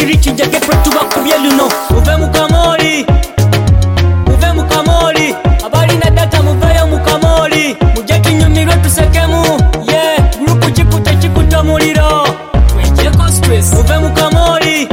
Rich jage tuba kubye luno uve mu kamoli abali na data muveyo mu kamoli mujje tunyumirwe tusekemu gurupu kikuta muliro wejeko stress uve mu kamoli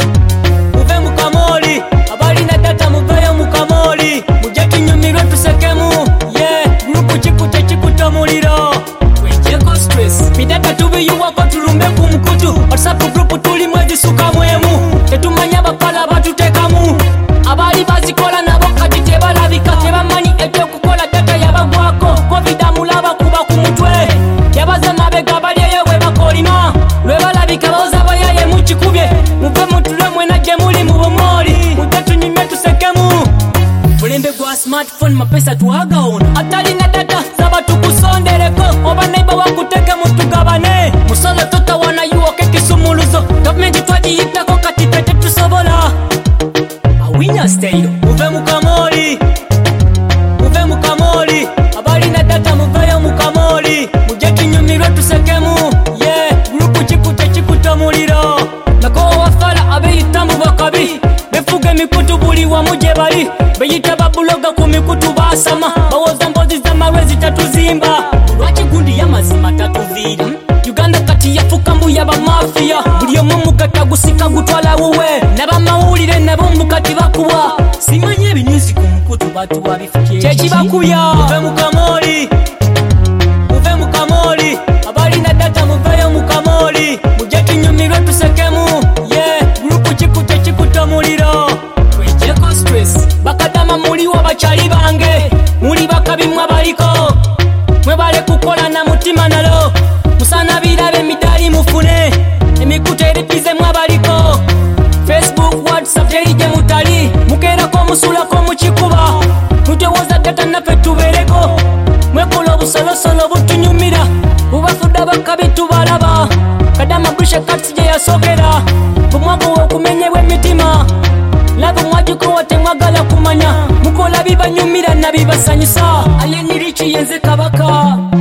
abali na data muveyo mu kamoli mujje tunyumirwe tusekemu gurupu kikuta muliro wejeko stress bidata tubiyuwako tulumbe ku mukutu WhatsApp group tuli mwezi suka mwemu tetumanya bakala batutekamu abali bazikola nabo kati tebalabika tebamanyi ebyokukola data yabagwako covid amulaba kuba ku mutwe yabaza mabega balyeyo bwe bakolima lwe balabika boza bayaye mu kikubye muve mutulwe mwena gye muli mu bumoli mujje tunyime tusekemu bulembe gwa smartphone mapesa tuwagaona atalina data zaba tukusondereko oba neiba wakuteke mutugabane musolo totawana yuoke kisumuluzo gavumenti twagiyitako kati tete tusobola awinya style uve mu kamoli abali na data muveyo mu kamoli mujje tunyumirwe tusekemu gurupu kikuta muliro nako wafala abeyita mu bakabi befuga emikutu buli wamu gye bali beyita babuloga ku mikutu basama bawoza mbozi z'amalwezi tatuzimba lwaki gundi y'amazima tatuviira Uganda kati yafuka mbuya bamafiya buli omu mukata gusika gutwala wuwe n'abamawulire nabo mukati bakuwa simanye ebinyuzi ku mukutu batuwa bifukie kyekibakuya uve mu kamoli abali na data muveyo mu kamoli mujje tunyumirwe tusekemu gurupu kikuta muliro wejeko stress bakadama muliwo bakyali bange muli bakabimwa baliko mwebale kukola na mutima nalo musana birabe emidali mufune emikutu eripizemu abaliko Facebook WhatsApp terije mutali mukerako musulako mukikuba mutewoza data naffe tubereko mwekola obusolosolo butunyumira bubafudde bakabi tubalaba kadama bushe katsi gye yasokera bumwago wokumenyebwa emitima laba mwagikowa temwagala kumanya mukola bibanyumira nabibasanyusa ayenirichi yenze kabaka